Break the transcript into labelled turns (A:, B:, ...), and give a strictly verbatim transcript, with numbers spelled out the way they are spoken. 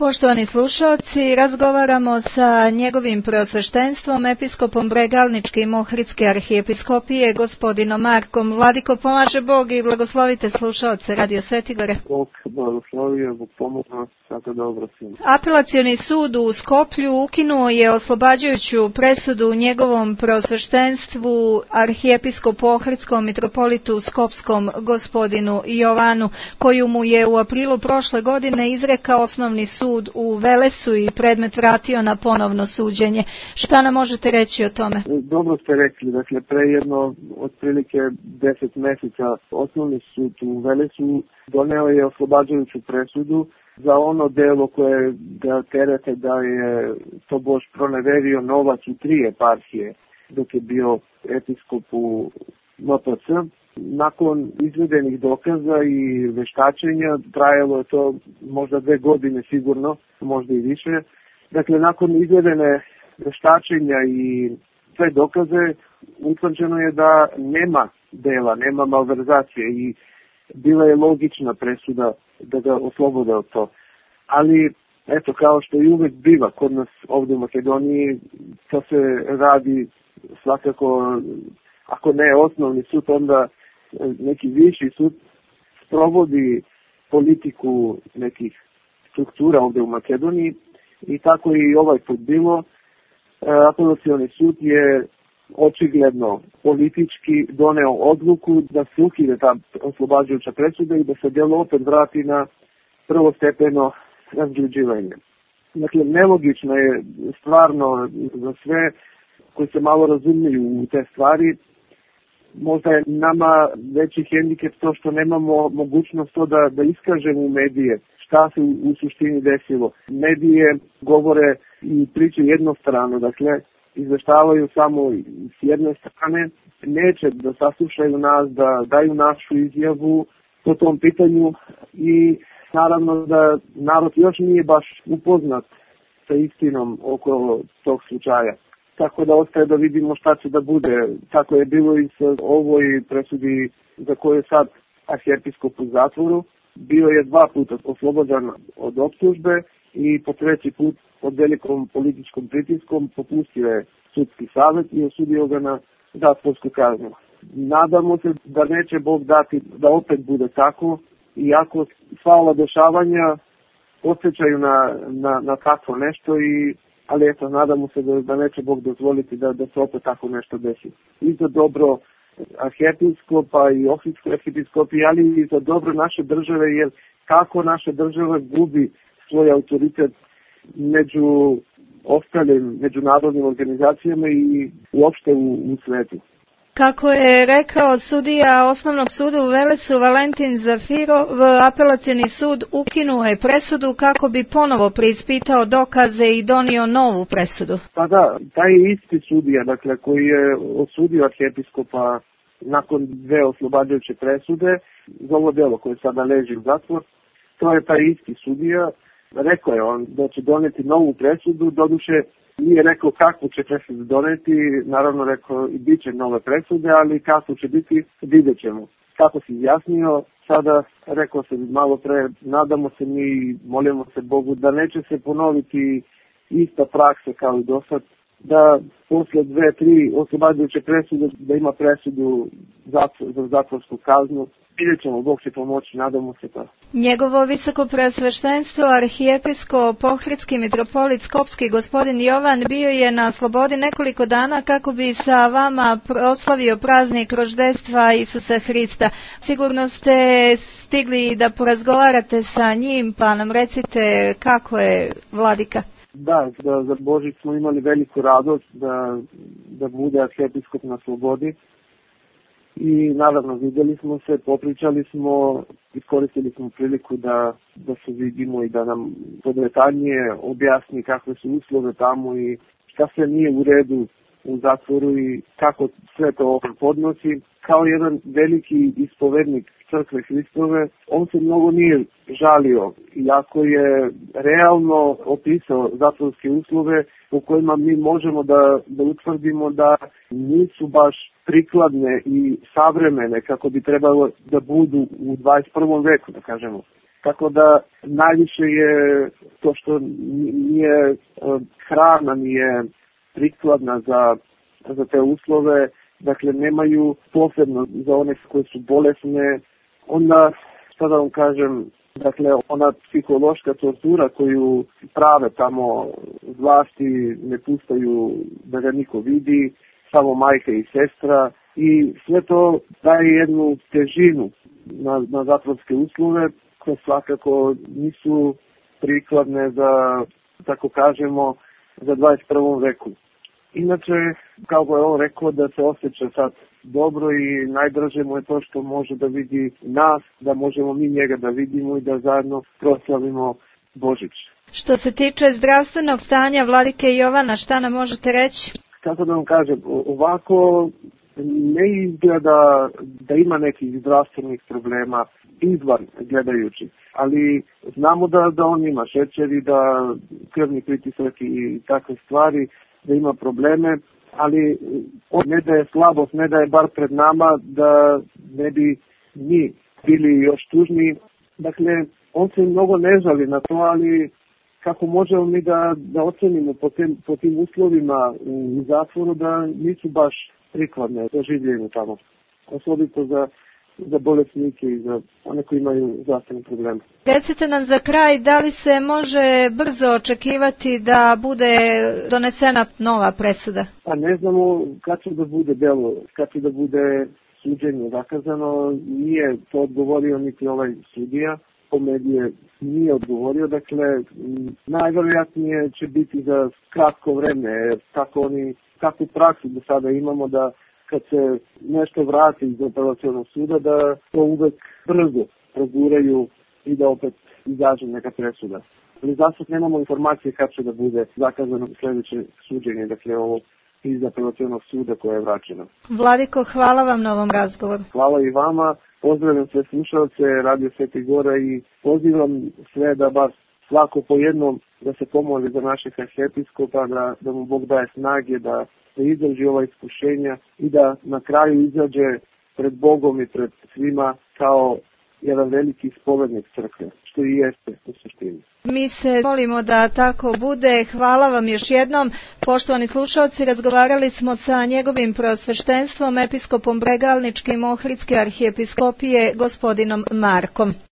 A: Poštovani slušalci, razgovaramo sa njegovim preosveštenstvom, episkopom Bregalničke Ohridske arhijepiskopije, gospodinom Markom. Vladiko, pomaže Bog i blagoslovite slušalce Radio Svetigore.
B: Bog blagoslovio, Bog pomogao, tako dobro svima.
A: Apelacioni sud u Skoplju ukinuo je oslobađajuću presudu njegovom preosveštenstvu arhijepiskopu Ohridskom mitropolitu Skopskom gospodinu Jovanu, koju mu je u aprilu prošle godine izrekao osnovni sud u Velesu i predmet vratio na ponovno suđenje. Šta nam možete reći o tome?
B: Dobro ste rekli, dakle pre jedno otprilike deset meseca osnovni sud u Velesu doneo je oslobađajuću presudu za ono delo koje ga terete da je to Bož proneverio novac u tri eparhije dok je bio episkop u M P C. Nakon izvedenih dokaza i veštačenja, trajalo je to možda dve godine sigurno, možda i više. Dakle, nakon izvedene veštačenja i sve dokaze, utvrđeno je da nema dela, nema malverzacije i bila je logična presuda da ga oslobode od to. Ali, eto, kao što i uvek biva kod nas ovdje u Makedoniji, to se radi svakako, ako ne osnovni sud, onda neki viši sud sprovodi politiku nekih struktura ovdje u Makedoniji i tako i ovaj put bilo. Apelacioni sud je očigledno politički doneo odluku da se ukine ta oslobađajuća presuda i da se delo opet vrati na prvostepeno razsuđivanje. Dakle, nelogično je stvarno za sve koji se malo razumiju u te stvari. Možda je nama veći hendikep to što nemamo mogućnost to da, da iskažemo u medije šta se u, u suštini desilo. Medije govore i pričaju jednostrano, dakle, izveštavaju samo s jedne strane, neće da saslušaju nas, da daju našu izjavu po tom pitanju i naravno da narod još nije baš upoznat sa istinom oko tog slučaja. Tako da ostaje da vidimo šta će da bude. Tako je bilo i sa ovoj presudi za koju je sad arhijepiskop u zatvoru. Bio je dva puta oslobođen od optužbe i po treći put pod velikom političkom pritiskom popustio je sudski savjet i osudio ga na zatvorsku kaznu. Nadamo se da neće Bog dati da opet bude tako, iako sva ova dešavanja podsjećaju na, na, na tako nešto i ali eto, nadamo se da, da neće Bog dozvoliti da, da se opet tako nešto desi. I za dobro arhijepiskopa i Ohridske arhijepiskopije, ali i za dobro naše države, jer kako naša država gubi svoj autoritet među ostalim međunarodnim organizacijama i uopšte u, u svetu.
A: Kako je rekao sudija Osnovnog suda u Velesu Valentin Zafirov, apelacioni sud ukinuo je presudu kako bi ponovo preispitao dokaze i donio novu presudu.
B: Pa da, taj isti sudija, dakle, koji je osudio arhijepiskopa nakon dve oslobađajuće presude za ovo delo koje sada leži u zatvor, to je taj isti sudija. Rekao je on da će doneti novu presudu, doduše nije rekao kakvu će presudu doneti, naravno rekao i bit će nove presude, ali kako će biti, vidjet ćemo. Kako se izjasnio, sada rekao se malo pre, nadamo se mi, molimo se Bogu da neće se ponoviti ista praksa kao i do sad, da posle dve, tri oslobađajuće presude, da ima presudu zatvor, za zatvorsku kaznu. Vidjet ćemo, Bog će pomoći, nadamo se to.
A: Njegovo visoko preosveštenstvo, arhijepiskop Ohridski mitropolit Skopski gospodin Jovan bio je na slobodi nekoliko dana kako bi sa vama proslavio praznik roždestva Isusa Hrista. Sigurno ste stigli da porazgovarate sa njim, pa nam recite kako je, vladika.
B: Da, da za Božić smo imali veliku radost da, da bude arhijepiskop na slobodi. I naravno vidjeli smo se, popričali smo, iskoristili smo priliku da, da se vidimo i da nam podretaljnije objasni kakve su uslove tamo i šta se nije u redu u zatvoru i kako sve to podnosi. Kao jedan veliki ispovednik crkve Hristove, on se mnogo nije žalio, iako je realno opisao zatvorske uslove u kojima mi možemo da, da utvrdimo da nisu baš prikladne i savremene kako bi trebalo da budu u dvadeset prvom veku, da kažemo. Tako da najviše je to što nije hrana, nije prikladna za, za te uslove, dakle nemaju posebno za one koji su bolesne, onda, šta da vam kažem, dakle ona psihološka tortura koju prave tamo vlasti, ne pustaju da ga niko vidi, samo majka i sestra, i sve to daje jednu težinu na, na zatvorske uslove koje svakako nisu prikladne za, tako kažemo, za dvadeset prvom veku. Inače, kako je on rekao, da se osjeća sad dobro i najdraže mu je to što može da vidi nas, da možemo mi njega da vidimo i da zajedno proslavimo Božić.
A: Što se tiče zdravstvenog stanja vladike Jovana, šta nam možete reći?
B: Kako da vam kažem, ovako ne izgleda da ima nekih zdravstvenih problema izvan gledajući, ali znamo da, da on ima šećer i da krvni pritisak i takve stvari, da ima probleme, ali on ne da je slabost, ne da je bar pred nama, da ne bi mi bili još tužniji. Dakle, on se mnogo ne žali na to, ali kako možemo mi da, da ocenimo po, tem, po tim uslovima u zatvoru da nisu baš prikladne za življenje tamo. Osobito za, za bolesnike i za one koji imaju zdravstvene probleme.
A: Recite nam za kraj, da li se može brzo očekivati da bude donesena nova presuda?
B: Pa ne znamo kad će da bude delo, kad će da bude suđenje zakazano, nije to odgovorio niti ovaj sudija. Po medije nije odgovorio, dakle najvjerojatnije će biti za kratko vreme, jer tako oni, kakvu praksu do sada imamo da kad se nešto vrati iz apelacionog suda, da to uvek brzo proguraju i da opet izađe neka presuda. Ali zasad nemamo informacije kad će da bude zakazano sljedeće suđenje, dakle ovo iz apelacionog suda koje je vraćeno.
A: Vladiko, hvala vam na ovom razgovoru.
B: Hvala i vama. Pozdravljam sve slušalce Radio Sveti Gora i pozivam sve da bar svako po jednom da se pomoli za našeg arhijepiskopa, da, da mu Bog daje snage, da, da izdrži ova iskušenja i da na kraju izađe pred Bogom i pred svima kao jedan veliki spovednik crkve, što i jeste u suštini.
A: Mi se molimo da tako bude. Hvala vam još jednom. Poštovani slušalci, razgovarali smo sa njegovim preosveštenstvom, episkopom Bregalničke i Ohridske arhijepiskopije, gospodinom Markom.